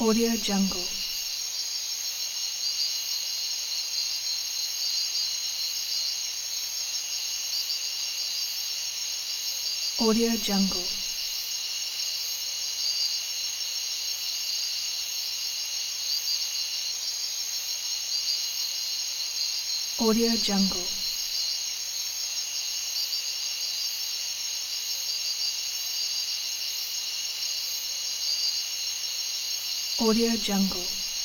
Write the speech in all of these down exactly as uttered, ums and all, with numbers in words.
Audio Jungle. Audio Jungle. Audio Jungle. Audio Jungle.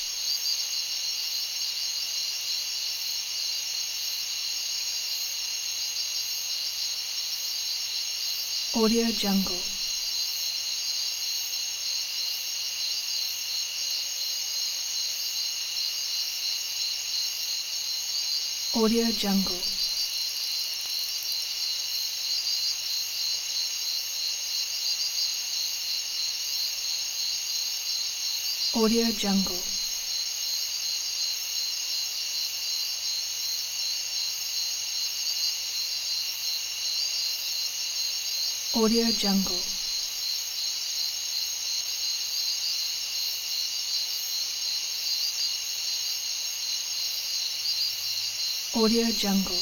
Audio Jungle. Audio Jungle. Audio Jungle. Audio Jungle. Audio Jungle.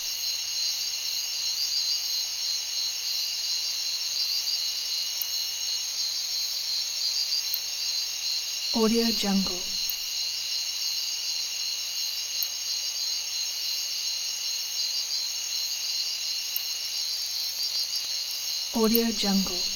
Audio Jungle. Audio Jungle.